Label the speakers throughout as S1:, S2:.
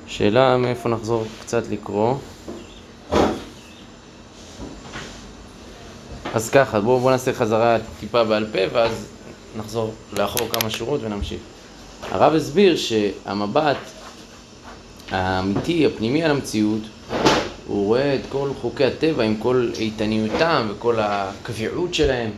S1: שאלה מאיפה נחזור קצת לקרוא. אז ככה, בואו נעשה חזרה טיפה בעל פה ואז נחזור לאחור כמה שורות ונמשיך. הרב הסביר שהמבט האמיתי, הפנימי על המציאות, הוא רואה את כל חוקי הטבע עם כל איתניותם וכל הקביעות שלהם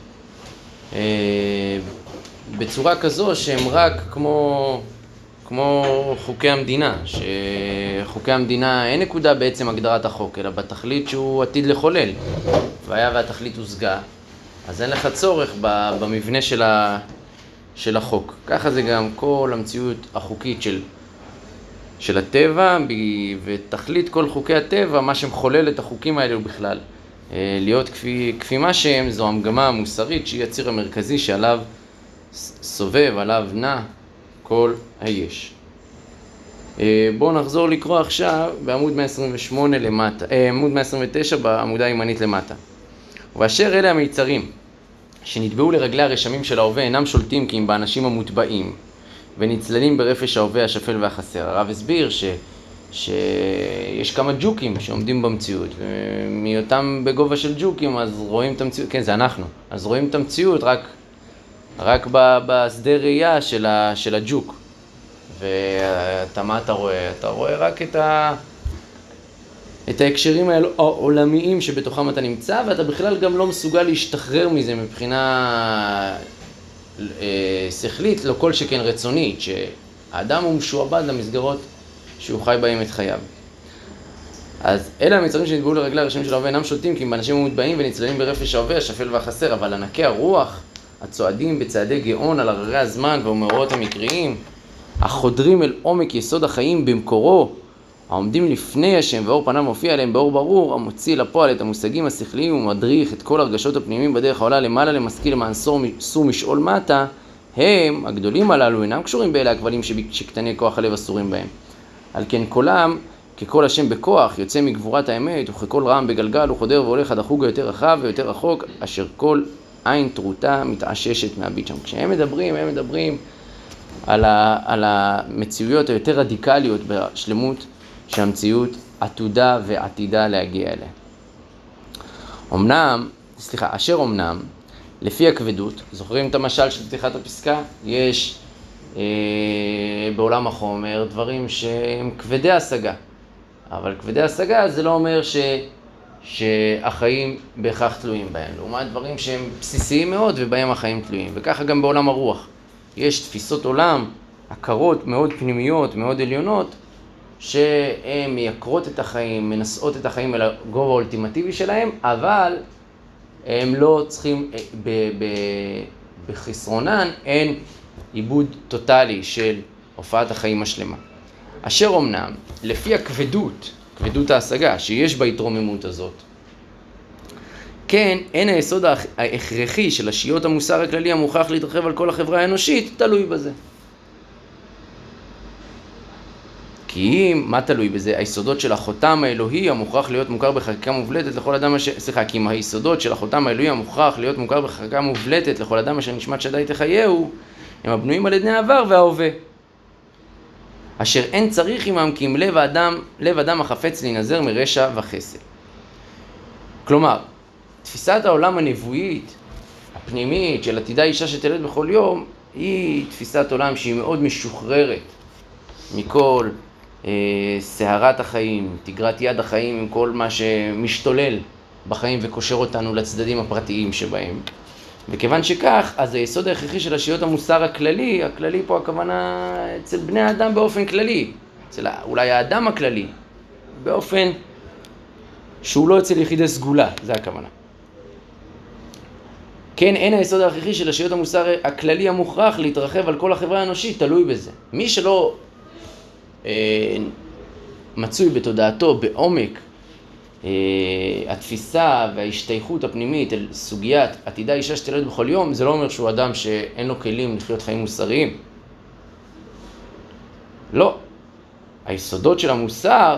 S1: בצורה כזו שהם רק כמו חוקי המדינה, שחוקי המדינה אין נקודה בעצם הגדרת החוק, אלא בתכלית שהוא עתיד לחולל. והיה והתכלית הושגה, אז אין לך צורך במבנה של החוק. ככה זה גם כל המציאות החוקית של הטבע, ותכלית כל חוקי הטבע, מה שמחולל את החוקים האלה הוא בכלל. להיות כפי מה שהם, זו המגמה המוסרית שהיא הציר המרכזי שעליו סובב, עליו נע כל היש. בואו נחזור לקרוא עכשיו בעמוד 128 למטה, עמוד 129 בעמודה הימנית למטה. ואשר אלה המיצרים שנטבעו לרגלי הרשמים של ההווה אינם שולטים כי אם באנשים המוטבעים ונצללים ברפש ההווה השפל והחסר. הרב הסביר שיש כמה ג'וקים שעומדים במציאות, ומאותם בגובה של ג'וקים אז רואים את המציאות, כן זה אנחנו, אז רואים את המציאות רק בשדה ראייה של הג'וק. ואתה מה אתה רואה? אתה רואה רק את ההקשרים העולמיים שבתוכם אתה נמצא, ואתה בכלל גם לא מסוגל להשתחרר מזה מבחינה שכלית, לא כל שכן רצונית, שהאדם הוא משועבד למסגרות שהוא חי בהם את חייו. אז אלה המצרים שנטבעו לרגלי הרשמים של ההווה אינם שולטים כי אם באנשים מוטבעים ונצללים ברפש ההווה השפל והחסר, אבל ענקי הרוח הצועדים בצעדי גאון על הררי הזמן והמאורעות המקריים, החודרים אל עומק יסוד החיים במקורו, העומדים לפני השם ואור פניו מופיע עליהם באור ברור, המוציא לפועל את המושגים השכליים ומדריך את כל הרגשות הפנימיים בדרך העולה למעלה למשכיל למען סור משאול מטה, הם, הגדולים הללו, אינם קשורים באלה הכבלים שקטני כוח הלב אסורים בהם. על כן קולם, ככל השם בכוח, יוצא מגבורת האמת, וככל רעם בגלגל, הוא חודר והולך עד החוג היותר רחב ויותר רחוק, אשר כל עין טרוטה מתעששת מהביט שם. כשהם מדברים, הם מדברים על המציאויות היותר רדיקליות בשלמות שהמציאות עתודה ועתידה להגיע אליה. אשר אמנם, לפי הכבדות, זוכרים את המשל של פתיחת הפסקה? יש בעולם החומר דברים שהם כבדי השגה, אבל כבדי השגה זה לא אומר שהחיים בהכרח תלויים בהם, לעומת דברים שהם בסיסיים מאוד ובהם החיים תלויים. וככה גם בעולם הרוח. יש תפיסות עולם, הכרות מאוד פנימיות, מאוד עליונות, שהן מייקרות את החיים, מנסות את החיים אל הגובה האולטימטיבי שלהם, אבל הם לא צריכים, בחסרונן אין עיבוד טוטלי של הופעת החיים השלמה. אשר אמנם, לפי כבדות ההשגה שיש בהתרוממות הזאת, כן, אין היסוד ההכרחי של השיות המוסר הכללי המוכרח להתרחב על כל החברה האנושית, תלוי בזה. כי מה תלוי בזה? היסודות של החותם האלוהי המוכרח להיות מוכר בחקיקה מובלטת לכל אדם כי אם היסודות של החותם האלוהי המוכרח להיות מוכר בחקיקה מובלטת לכל אדם אשר נשמת שדי תחייהו, הם הבנויים על ידי העבר וההווה. אשר אין צריך עמם כי אם לב אדם החפץ להינזר מרשע וחסד. כלומר, תפיסת העולם הנבואית, הפנימית של עתידה אישה שתלד בכל יום, היא תפיסת עולם שהיא מאוד משוחררת מכל סערת החיים, תגרת יד החיים, עם כל מה שמשתולל בחיים וקושר אותנו לצדדים הפרטיים שבהם. וכיוון שכך, אז היסוד ההכרחי של השיות המוסר הכללי פה הכוונה אצל בני האדם באופן כללי, אצל אולי האדם הכללי, באופן שהוא לא אצל יחידי סגולה, זה הכוונה. כן, אין היסוד ההכרחי של השיות המוסר הכללי המוכרח להתרחב על כל החברה האנושית, תלוי בזה. מי שלא מצוי בתודעתו בעומק התפיסה וההשתייכות הפנימית אל סוגיית עתידה אישה שתלד בכל יום, זה לא אומר שהוא אדם שאין לו כלים לחיות חיים מוסריים. לא. היסודות של המוסר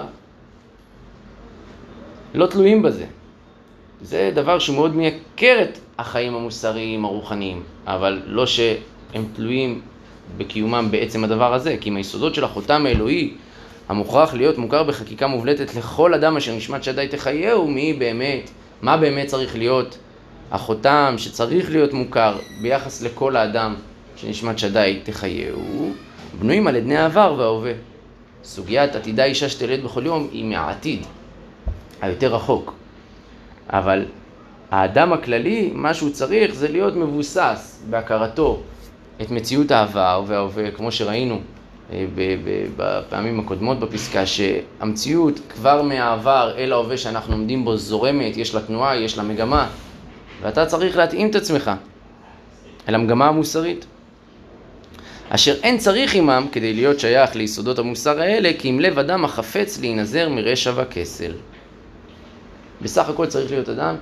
S1: לא תלויים בזה. זה דבר שמאוד מייקר את החיים המוסריים הרוחניים, אבל לא שהם תלויים בקיומם בעצם הדבר הזה, כי אם היסודות של החותם האלוהי המוכרח להיות מוכר בחקיקה מובלטת לכל אדם אשר נשמת שדי תחייהו, מה באמת צריך להיות החותם שצריך להיות מוכר ביחס לכל האדם שנשמת שדי תחייהו, בנויים על עדני העבר וההווה. סוגיית עתידה אישה שתלד בכל יום היא מהעתיד, היותר רחוק. אבל האדם הכללי, מה שהוא צריך זה להיות מבוסס בהכרתו את מציאות העבר וההווה, כמו שראינו בפעמים הקודמות בפסקה, שהמציאות כבר מהעבר אל ההווה שאנחנו עומדים בו זורמת, יש לה תנועה, יש לה מגמה, ואתה צריך להתאים את עצמך אל המגמה המוסרית. אשר אין צריך עמם כדי להיות שייך ליסודות המוסר האלה, כי אם לב אדם החפץ להינזר מרשע וכסל. בסך הכל צריך להיות אדם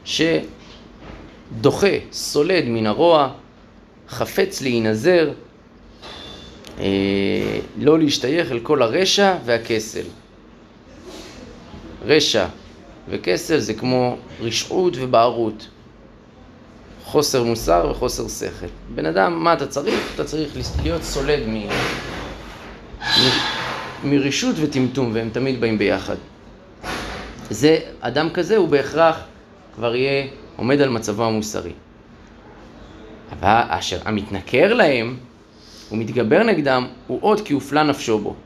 S1: שדוחה, סולד מן הרוע, חפץ להינזר, לא להשתייך אל כל הרשע והכסל. רשע וכסל זה כמו רשעות ובערות, חוסר מוסר וחוסר שכל. בן אדם, מה אתה צריך? אתה צריך להיות סולד מרשות וטמטום, והם תמיד באים ביחד. זה, אדם כזה הוא בהכרח כבר יהיה עומד על מצבו המוסרי. אבל אשר המתנכר להם ומתגבר נגדם הוא עוד כי הופלה נפשו בו.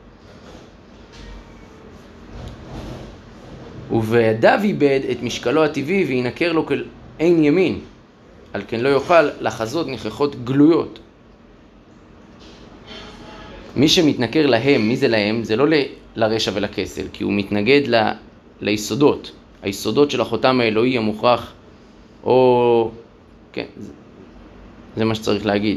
S1: ובידיו איבד את משקלו הטבעי וינכר לו כל אין ימין, על כן לא יוכל לחזות נכחות גלויות. מי שמתנכר להם, מי זה להם? זה לא לרשע ולכסל, כי הוא מתנגד ליסודות, היסודות של החותם האלוהי המוכרח, או כן, זה מה שצריך להגיד,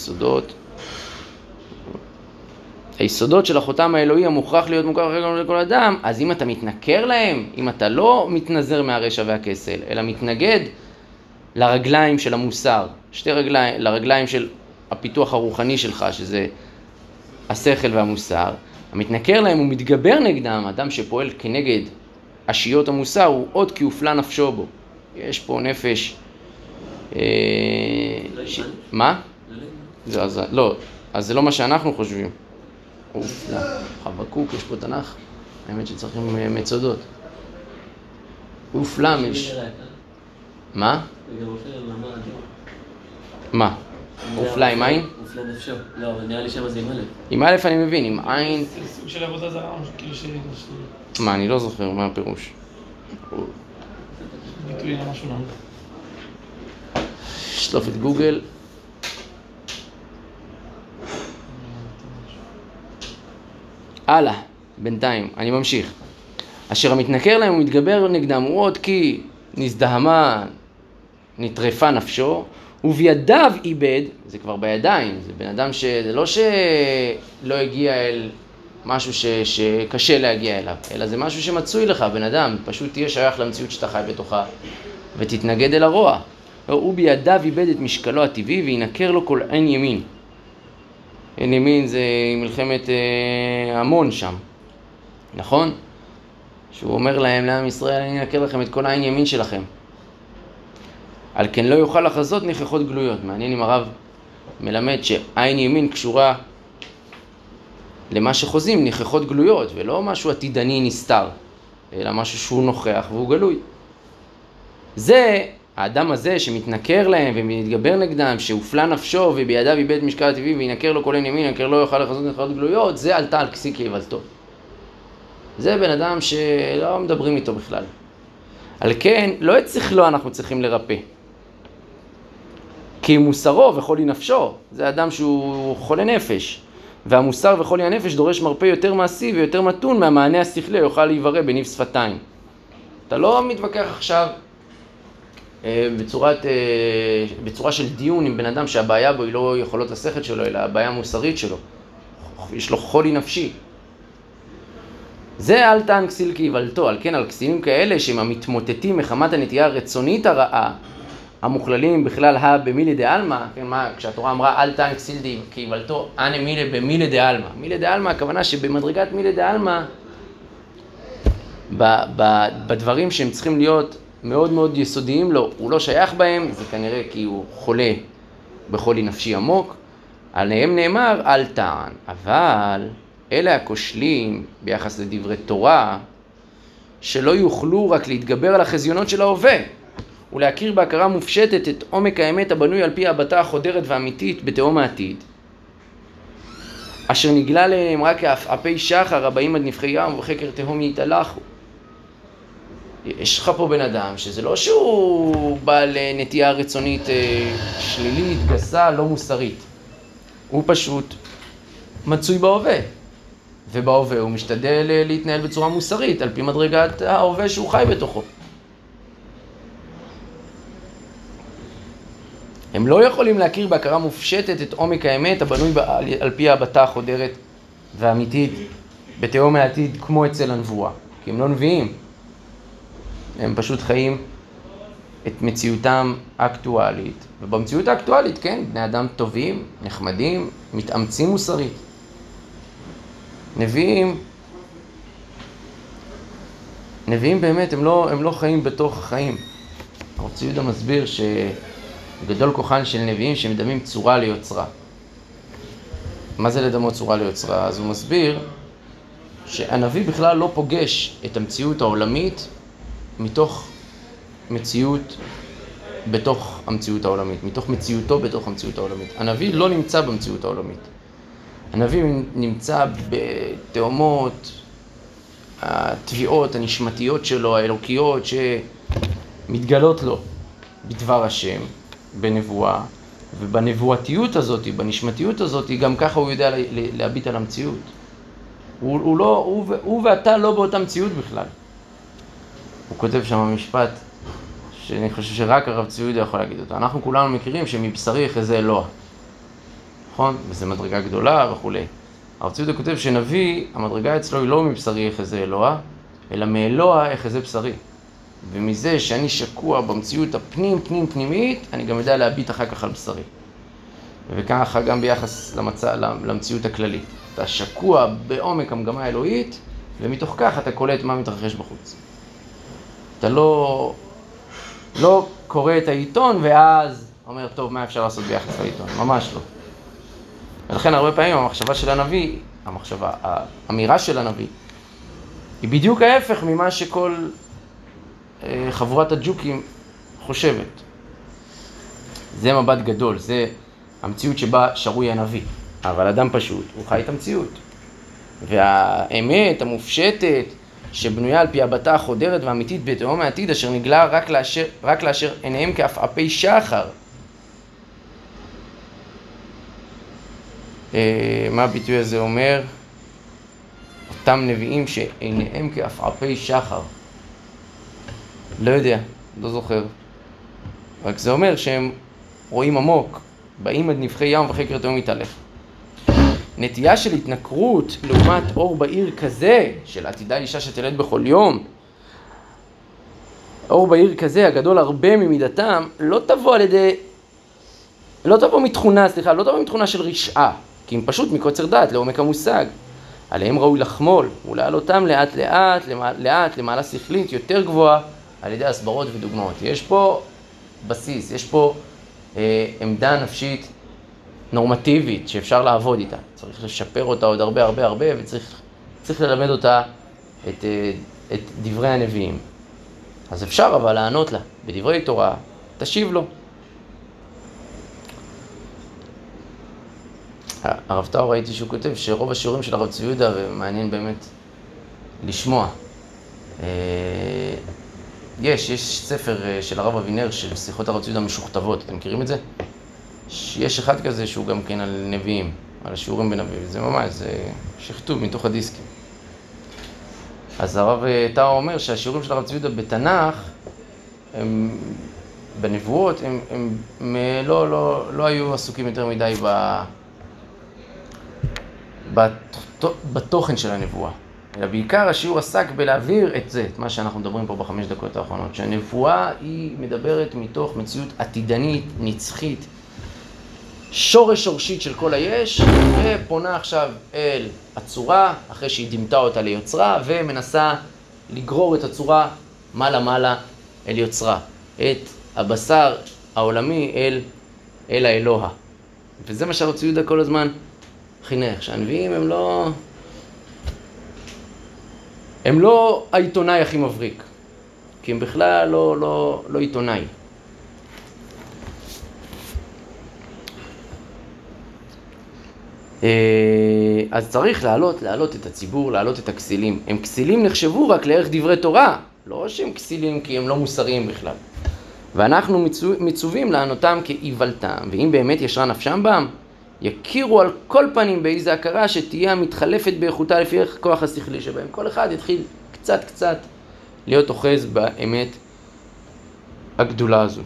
S1: היסודות של החותם האלוהי המוכרח להיות מוכר לכל אדם. אז אם אתה מתנכר להם, אם אתה לא מתנזר מהרשע והכסל, אלא מתנגד לרגליים של המוסר, לרגליים של הפיתוח הרוחני שלך, שזה השכל והמוסר, המתנכר להם ומתגבר נגדם, אדם שפועל כנגד אשיות המוסר, הוא עוד כי הופלה נפשו בו. יש פה נפש מה? לא, אז זה לא מה שאנחנו חושבים. חבקוק, יש פה תנ"ך, האמת שצריכים מצודות. הופלה מה? מה? הופלה עם עין?
S2: הופלה נפשו. לא, אבל נראה לי שם זה עם א'.
S1: עם א' אני מבין, עם עין...
S3: זה סוג של עבודה זרה, כאילו
S1: מה, אני לא זוכר, מה הפירוש?
S3: ביטוי למשהו לא.
S1: שלוף את גוגל. הלאה, בינתיים, אני ממשיך. אשר המתנכר להם ומתגבר נגדם הוא עוד כי נזדהמה, נטרפה נפשו, ובידיו איבד, זה כבר בידיים, זה בן אדם שזה לא שלא הגיע אל משהו שקשה להגיע אליו, אלא זה משהו שמצוי לך, בן אדם, פשוט תהיה שייך למציאות שאתה חי בתוכה, ותתנגד אל הרוע. הוא בידיו איבד את משקלו הטבעי וינכר לו כל עין ימין. עין ימין זה מלחמת המון שם, נכון? שהוא אומר להם, לעם ישראל, אני אנכר לכם את כל העין ימין שלכם. על כן לא יוכל לחזות נכחות גלויות. מעניין אם הרב מלמד שעין ימין קשורה למה שחוזים, נכחות גלויות, ולא משהו עתידני נסתר, אלא משהו שהוא נוכח והוא גלוי. זה, האדם הזה שמתנכר להם ומתגבר נגדם, שהופלה נפשו ובידיו איבד משקל הטבעי וינכר לו כל עין ימין, ינכר לא יוכל לחזות נכחות גלויות, זה עלתה על כסי כאיוולתו. זה בן אדם שלא מדברים איתו בכלל. על כן, לא את שכלו אנחנו צריכים לרפא. כי מוסרו וחולי נפשו, זה אדם שהוא חולה נפש. והמוסר וחולי הנפש דורש מרפא יותר מעשי ויותר מתון מהמענה השכלי, יוכל להיברא בניב שפתיים. אתה לא מתווכח עכשיו בצורה של דיון עם בן אדם שהבעיה בו היא לא יכולות השכל שלו, אלא הבעיה המוסרית שלו. יש לו חולי נפשי. זה אל תען כסיל כאיוולתו, על כן על כסילים כאלה שהם המתמוטטים מחמת הנטייה הרצונית הרעה, המוכללים בכלל במילי דעלמא, כן, כשהתורה אמרה אל תען כסיל כאיוולתו, אנא מילי במילי דעלמא. מילי דעלמא, הכוונה שבמדרגת מילי דעלמא, בדברים שהם צריכים להיות מאוד מאוד יסודיים לו, הוא לא שייך בהם, זה כנראה כי הוא חולה בחולי נפשי עמוק, עליהם נאמר אל תען, אבל אלה הכושלים ביחס לדברי תורה, שלא יוכלו רק להתגבר על החזיונות של ההווה, ולהכיר בהכרה מופשטת את עומק האמת הבנוי על פי הבטה החודרת והאמיתית בתהום העתיד, אשר נגלה להם רק כעפעפי שחר הבאים עד נפחי ים ובחקר תהום יתהלכו. יש לך פה בן אדם שזה לא שהוא בעל נטייה רצונית שלילית, גסה, לא מוסרית. הוא פשוט מצוי בהווה. ובהווה הוא משתדל להתנהל בצורה מוסרית על פי מדרגת ההווה שהוא חי בתוכו. הם לא יכולים להכיר בהכרה מופשטת את עומק האמת הבנוי על פי הבטה החודרת והאמיתית בתהום העתיד כמו אצל הנבואה. כי הם לא נביאים. הם פשוט חיים את מציאותם האקטואלית. ובמציאות האקטואלית, כן, בני אדם טובים, נחמדים, מתאמצים מוסרית. נביאים באמת, הם לא חיים בתוך החיים. הרב צבי יהודה מסביר שגדול כוחן של נביאים שמדמים צורה ליוצרה. מה זה לדמות צורה ליוצרה? אז הוא מסביר שהנביא בכלל לא פוגש את המציאות העולמית מתוך מציאות בתוך המציאות העולמית, מתוך מציאותו בתוך המציאות העולמית. הנביא לא נמצא במציאות העולמית. הנביא נמצא בתאומות, התביעות הנשמתיות שלו, האלוקיות, שמתגלות לו בדבר השם, בנבואה, ובנבואתיות הזאת, בנשמתיות הזאת, גם ככה הוא יודע להביט על המציאות. הוא ואתה לא באותה מציאות בכלל. הוא כותב שם משפט שאני חושב שרק הרב צבי יהודה יכול להגיד אותו. אנחנו כולנו מכירים שמבשרי יחזה אלוה. נכון? וזו מדרגה גדולה וכו'. הרב צבי יהודה כותב שנביא, המדרגה אצלו היא לא מבשרי יחזה אלוה, אלא מאלוה יחזה בשרי. ומזה שאני שקוע במציאות פנימית, אני גם יודע להביט אחר כך על בשרי. וככה גם ביחס למציאות הכללית. אתה שקוע בעומק המגמה האלוהית, ומתוך כך אתה קולט מה מתרחש בחוץ. אתה לא קורא את העיתון ואז אומר, טוב, מה אפשר לעשות ביחס לעיתון? ממש לא. ולכן הרבה פעמים המחשבה של הנביא, האמירה של הנביא, היא בדיוק ההפך ממה שכל חבורת הג'וקים חושבת. זה מבט גדול, זה המציאות שבה שרוי הנביא. אבל אדם פשוט, הוא חי את המציאות. והאמת המופשטת, שבנויה על פי הבטה החודרת והאמיתית בתהום העתיד, אשר נגלה רק לאשר עיניהם כעפעפי שחר. מה הביטוי הזה אומר? אותם נביאים שעיניהם כעפעפי שחר. לא יודע, לא זוכר. רק זה אומר שהם רואים עמוק, באים עד נפחי ים וחקר תהום יתהלך. נטייה של התנכרות לעומת אור בעיר כזה, של עתידה אישה שתלד בכל יום, אור בעיר כזה, הגדול הרבה ממידתם, לא תבוא מתכונה של רשעה, כי הם פשוט מקוצר דעת לעומק המושג. עליהם ראוי לחמול ולהעלותם לאט למעלה שכלית יותר גבוהה על ידי הסברות ודוגמאות. יש פה בסיס, יש פה עמדה נפשית נורמטיבית שאפשר לעבוד איתה. צריך לשפר אותה עוד הרבה וצריך ללמד אותה את דברי הנביאים. אז אפשר אבל לענות לה בדברי תורה, תשיב לו. הרב טאו ראיתי שהוא כותב שרוב השיעורים של הרב צבי יהודה, ומעניין באמת לשמוע. יש ספר של הרב אבינר של שיחות הרב צבי יהודה משוכתבות, אתם מכירים את זה? יש אחד כזה שהוא גם כן על נביאים, על השיעורים בנביאים, זה ממש, זה שכתוב מתוך הדיסקים. אז הרב טאו אומר שהשיעורים של הרב צבי יהודה בתנ"ך, הם בנבואות, הם לא היו עסוקים יותר מדי בתוכן של הנבואה. אלא בעיקר השיעור עסק בלהעביר את זה, את מה שאנחנו מדברים פה ב5 דקות האחרונות, שהנבואה היא מדברת מתוך מציאות עתידנית, נצחית, שורשית של כל היש, ופונה עכשיו אל הצורה, אחרי שהיא דמתה אותה ליוצרה, ומנסה לגרור את הצורה מעלה אל יוצרה, את הבשר העולמי אל האלוה. וזה מה שהרב צבי יהודה כל הזמן חינך, שהנביאים הם הם לא העיתונאי הכי מבריק, כי הם בכלל לא עיתונאי. אז צריך להעלות את הציבור, להעלות את הכסילים. הם כסילים נחשבו רק לערך דברי תורה, לא שהם כסילים כי הם לא מוסריים בכלל. ואנחנו מצווים לענותם כאיוולתם, ואם באמת ישרה נפשם בם, יכירו על כל פנים באיזה הכרה שתהיה מתחלפת באיכותה לפי כוח השכלי שבהם. כל אחד יתחיל קצת להיות אוחז באמת הגדולה הזו.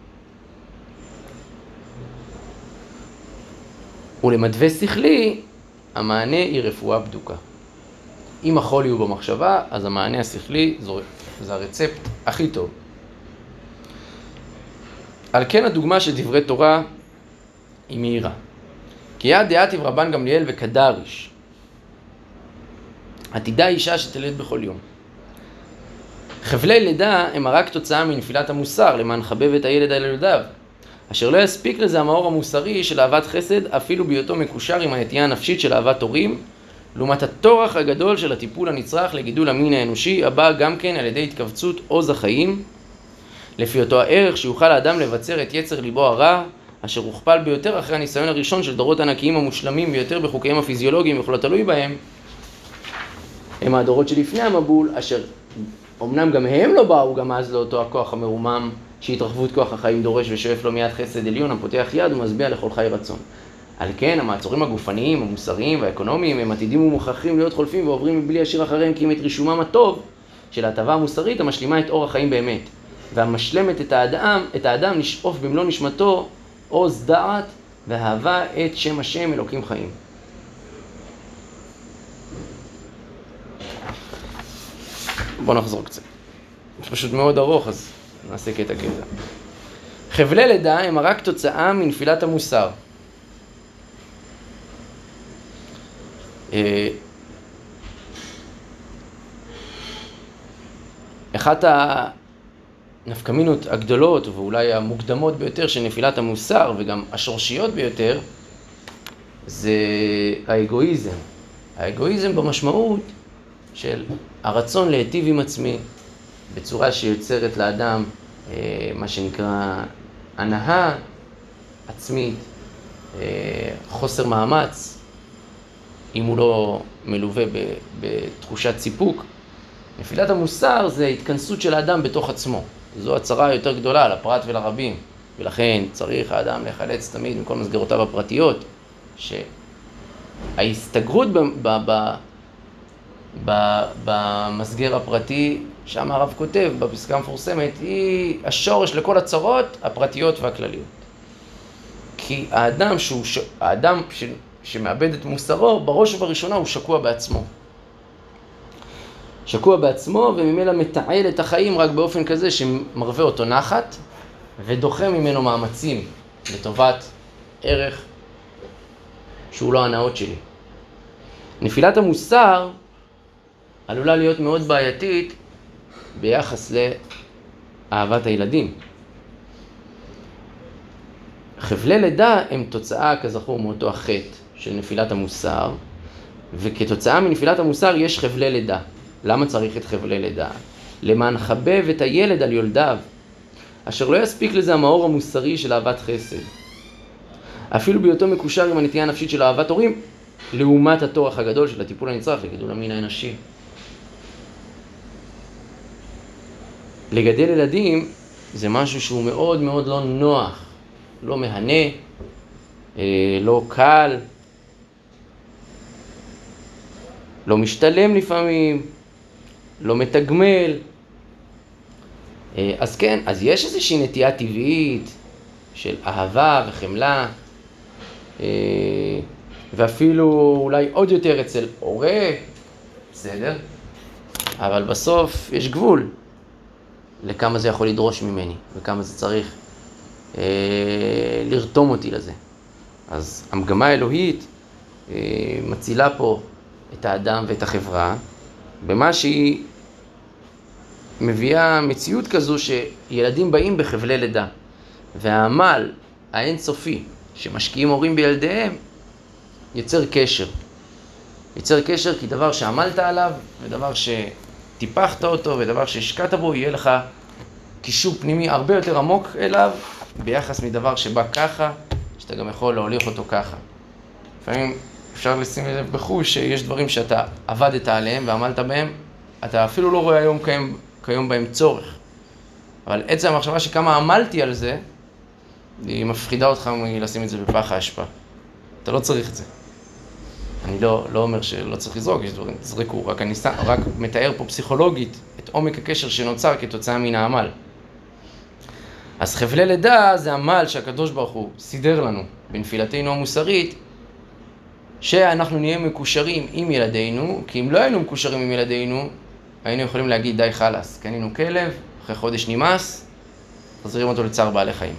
S1: ולמדווה שכלי, המענה היא רפואה בדוקה. אם החולי הוא במחשבה, אז המענה השכלי זה הרצפט הכי טוב. על כן הדוגמה של דברי תורה היא מהירה. כי יד דעתיו רבן גמליאל וקדריש. עתידה אישה שתלד בכל יום. חבלי לידה הם רק תוצאה מנפילת המוסר, למען חבב את הילד על ילדיו. אשר לא יספיק לזה המאור המוסרי של אהבת חסד, אפילו בהיותו מקושר עם הנטייה הנפשית של אהבת הורים, לעומת הטורח הגדול של הטיפול הנצרך לגידול המין האנושי, הבא גם כן על ידי התכווצות עוז החיים, לפי אותו הערך שיוכל האדם לבצר את יצר ליבו הרע, אשר הוכפל ביותר אחרי הניסיון הראשון של דורות ענקיים המושלמים ביותר בחוקיהם הפיזיולוגיים וכל התלוי בהם, הם הדורות שלפני המבול, אשר אמנם גם הם לא באו גם אז לאותו הכוח המרומם, שהתרחבות כוח החיים דורש ושואף לו מיד חסד עליון, הפותח יד ומשביע לכל חי רצון. על כן, המעצורים הגופניים, המוסריים והאקונומיים הם עתידים ומוכרחים להיות חולפים ועוברים מבלי ישיר אחריהם, כי הם את רישומם הטוב של ההטבה המוסרית המשלימה את אור החיים באמת, והמשלמת את האדם לשאוף במלוא נשמתו עוז דעת ואהבה את שם השם אלוקים חיים. בואו נחזור קצת. זה פשוט מאוד ארוך, אז נעשה קטע. חבלי לידה הם רק תוצאה מנפילת המוסר. אחת הנפקמינות הגדולות ואולי המוקדמות ביותר של נפילת המוסר וגם השורשיות ביותר זה האגואיזם. האגואיזם במשמעות של הרצון להיטיב עם עצמי בצורה שיוצרת לאדם מה שנקרא הנאה עצמית, חוסר מאמץ, אם הוא לא מלווה בתחושת סיפוק. נפילת המוסר זה התכנסות של האדם בתוך עצמו. זו הצרה היותר גדולה לפרט ולרבים, ולכן צריך האדם להיחלץ תמיד מכל מסגרותיו הפרטיות, שההסתגרות במסגר הפרטי, שם הרב כותב בפסקה המפורסמת, היא השורש לכל הצרות הפרטיות והכלליות. כי האדם שמאבד את מוסרו, בראש ובראשונה הוא שקוע בעצמו. שקוע בעצמו וממילא מתעל את החיים רק באופן כזה שמרווה אותו נחת ודוחה ממנו מאמצים לטובת ערך שהוא לא הנאות שלי. נפילת המוסר עלולה להיות מאוד בעייתית ביחס לאהבת הילדים. חבלי לידה הם תוצאה כזכור מאותו החטא של נפילת המוסר, וכתוצאה מנפילת המוסר יש חבלי לידה. למה צריך את חבלי לידה? למען חבב את הילד על יולדיו, אשר לא יספיק לזה המאור המוסרי של אהבת חסד. אפילו בהיותו מקושר עם הנטייה הנפשית של אהבת הורים, לעומת הטורח הגדול של הטיפול הנצרך לגידול המין האנושי. לגדל ילדים זה משהו שהוא מאוד מאוד לא נוח, לא מהנה, לא קל, לא משתלם לפעמים, לא מתגמל. אז כן, אז יש איזושהי נטייה טבעית של אהבה וחמלה, ואפילו אולי עוד יותר אצל הורה, בסדר? אבל בסוף יש גבול לכמה זה יכול לדרוש ממני, וכמה זה צריך לרתום אותי לזה. אז המגמה האלוהית מצילה פה את האדם ואת החברה, במה שהיא מביאה מציאות כזו שילדים באים בחבלי לידה, והעמל האינסופי שמשקיעים הורים בילדיהם יוצר קשר. יוצר קשר כי דבר שעמלת עליו ודבר טיפחת אותו, ודבר שהשקעת בו, יהיה לך קישור פנימי הרבה יותר עמוק אליו, ביחס מדבר שבא ככה, שאתה גם יכול להוליך אותו ככה. לפעמים אפשר לשים לב בחוש שיש דברים שאתה עבדת עליהם ועמלת בהם, אתה אפילו לא רואה היום כיום בהם צורך. אבל עצם המחשבה שכמה עמלתי על זה, היא מפחידה אותך מלשים את זה בפח האשפה. אתה לא צריך את זה. אני לא אומר שלא צריך לזרוק, יש דברים, תזרקו, רק מתאר פה פסיכולוגית את עומק הקשר שנוצר כתוצאה מן העמל. אז חבלי לידה זה עמל שהקדוש ברוך הוא סידר לנו בנפילתנו המוסרית, שאנחנו נהיה מקושרים עם ילדינו, כי אם לא היינו מקושרים עם ילדינו, היינו יכולים להגיד די חלס, קנינו כלב, אחרי חודש נמאס, חזרים אותו לצער בעלי חיים.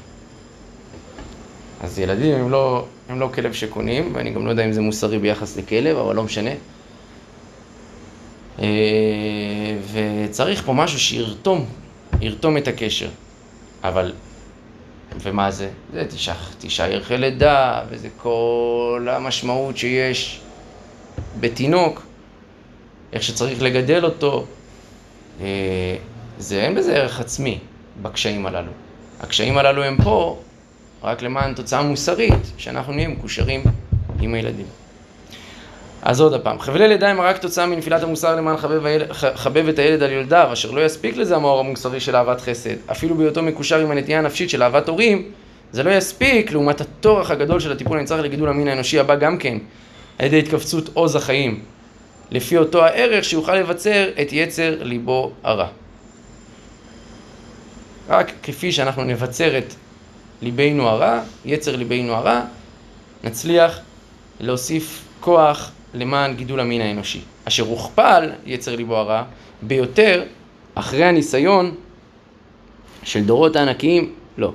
S1: אז ילדים הם לא כלב שקונים, ואני גם לא יודע אם זה מוסרי ביחס לכלב, אבל לא משנה. וצריך פה משהו שירתום את הקשר. אבל, ומה זה? זה תישאר אחרי לידה, וזה כל המשמעות שיש בתינוק, איך שצריך לגדל אותו. אין בזה ערך עצמי בקשיים הללו. הקשיים הללו הם פה רק למען תוצאה מוסרית, שאנחנו נהיה מקושרים עם הילדים. אז עוד הפעם, חבלי לידה הם רק תוצאה מנפילת המוסר למען חבב את הילד על ילדיו, אשר לא יספיק לזה המאור המוסרי של אהבת חסד. אפילו בהיותו מקושר עם הנטייה הנפשית של אהבת הורים, זה לא יספיק לעומת התורך הגדול של הטיפול הנצרך לגידול המין האנושי הבא גם כן, על ידי התכווצות עוז החיים, לפי אותו הערך שיוכל לבצר את יצר ליבו הרע. רק כפי שאנחנו נבצר את ליבנו הרע, יצר ליבנו הרע, נצליח להוסיף כוח למען גידול המין האנושי. אשר הוכפל יצר ליבו הרע ביותר אחרי הניסיון של דורות הענקיים, לא.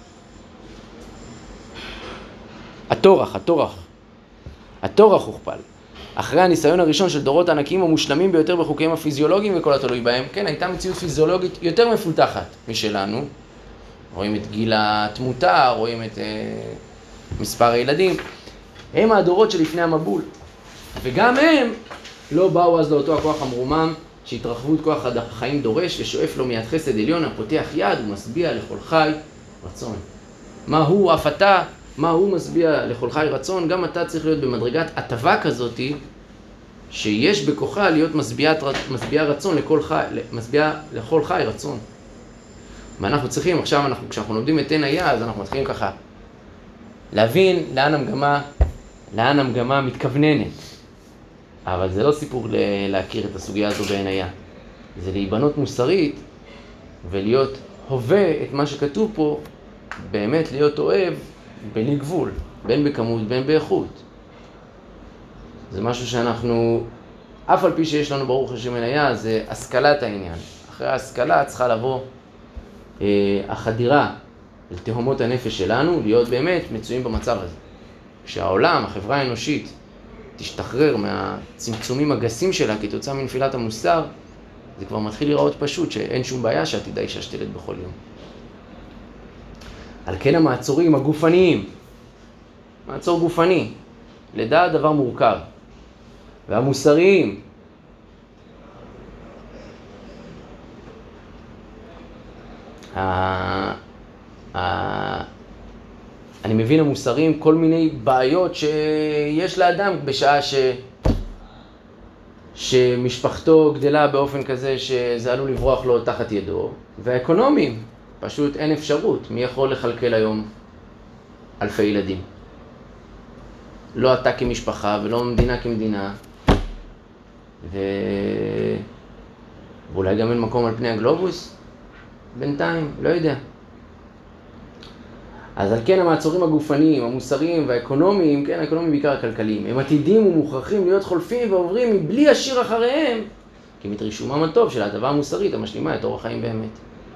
S1: התורח הוכפל. אחרי הניסיון הראשון של דורות הענקיים המושלמים ביותר בחוקיהם הפיזיולוגיים וכל התלוי בהם, כן, הייתה מציאות פיזיולוגית יותר מפותחת משלנו. רואים את גיל התמותה, רואים את מספר הילדים. הם הדורות שלפני המבול. וגם הם לא באו אז לאותו הכוח המרומם שהתרחבות כוח החיים דורש ושואף לו מיד חסד עליון הפותח יד ומשביע לכל חי רצון. מה הוא אף אתה, מה הוא משביע לכל חי רצון, גם אתה צריך להיות במדרגת הטבה כזאת שיש בכוחה להיות משביע רצון לכל חי רצון. ואנחנו צריכים, עכשיו כשאנחנו לומדים את עין היה, אז אנחנו מתחילים ככה להבין לאן המגמה מתכווננת. אבל זה לא סיפור להכיר את הסוגיה הזו בעין היה. זה להיבנות מוסרית ולהיות הווה את מה שכתוב פה, באמת להיות אוהב בלי גבול, בין בכמות, בין באיכות. זה משהו שאנחנו, אף על פי שיש לנו ברוך השם עין היה, זה השכלת העניין. אחרי ההשכלה צריכה לבוא החדירה לתהומות הנפש שלנו, להיות באמת מצויים במצב הזה. כשהעולם, החברה האנושית, תשתחרר מהצמצומים הגסים שלה כתוצאה מנפילת המוסר, זה כבר מתחיל לראות פשוט שאין שום בעיה שאת תדעי שתלד בכל יום. על כן המעצורים הגופניים, מעצור גופני, לידה דבר מורכב, והמוסריים, אני מבין המוסריים כל מיני בעיות שיש לאדם בשעה שמשפחתו גדלה באופן כזה שזה עלול לברוח לו תחת ידו, והאקונומיים, פשוט אין אפשרות. מי יכול לכלכל היום אלפי ילדים? לא אתה כמשפחה ולא המדינה כמדינה, ואולי גם אין מקום על פני הגלובוס בינתיים, לא יודע. אז על כן המעצורים הגופניים, המוסריים והאקונומיים, כן, האקונומיים בעיקר הכלכליים, הם עתידים ומוכרחים להיות חולפים ועוברים מבלי השיר אחריהם, כי מתרישומם הטוב של ההטבה המוסרית המשלימה את אורח חיים באמת.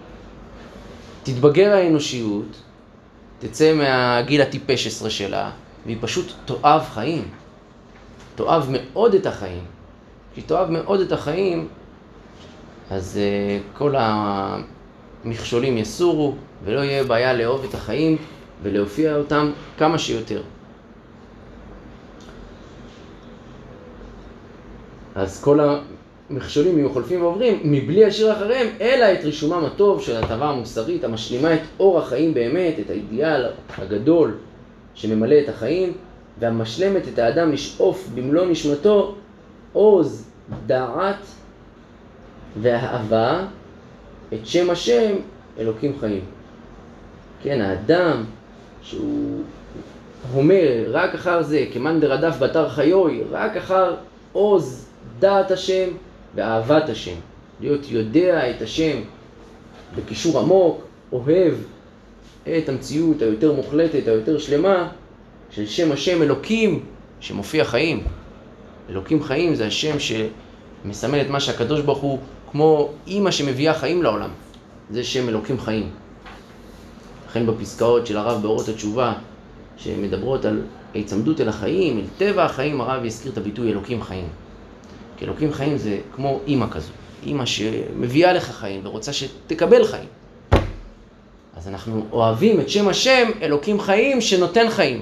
S1: תתבגר האנושיות, תצא מהגיל הטיפש 10 שלה, והיא פשוט תאהב חיים. תאהב מאוד את החיים. כשהיא תאהב מאוד את החיים, אז כל המכשולים יסורו, ולא יהיה בעיה לאהוב את החיים ולהופיע אותם כמה שיותר. אז כל מכשולים יהיו חולפים ועוברים, מבלי להשאיר אחריהם, אלא את רישומם הטוב של ההטבה המוסרית, המשלימה את אור החיים באמת, את האידיאל הגדול שממלא את החיים, והמשלמת את האדם לשאוף במלוא נשמתו עוז, דעת ואהבה, את שם השם אלוקים חיים. כן, האדם שהוא אומר רק אחר זה, כמאן דרדף בתר חיוי, רק אחר עוז, דעת השם ואהבת השם. להיות יודע את השם בקישור עמוק, אוהב את המציאות היותר מוחלטת, היותר שלמה, של שם השם אלוקים שמופיע חיים. אלוקים חיים זה השם שמסמל את מה שהקדוש ברוך הוא, כמו אמא שמביאה חיים לעולם. זה שם אלוקים חיים. לכן בפסקאות של הרב באורות התשובה, שמדברות על ההצמדות אל החיים, אל טבע החיים, הרב יזכיר את הביטוי אלוקים חיים. כי אלוקים חיים זה כמו אמא כזו. אמא שמביאה לך חיים ורוצה שתקבל חיים. אז אנחנו אוהבים את שם השם אלוקים חיים שנותן חיים.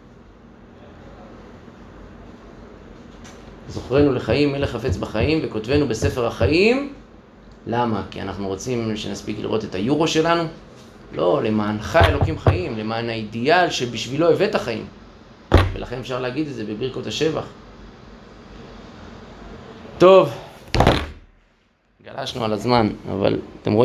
S1: זוכרנו לחיים מלך חפץ בחיים וכותבנו בספר החיים. למה? כי אנחנו רוצים שנספיק לראות את היורו שלנו? לא, למענך אלוקים חיים, למען האידיאל שבשבילו הבאת חיים. ולכן אפשר להגיד את זה בברכות השבח. טוב, גלשנו על הזמן, אבל אתם רואים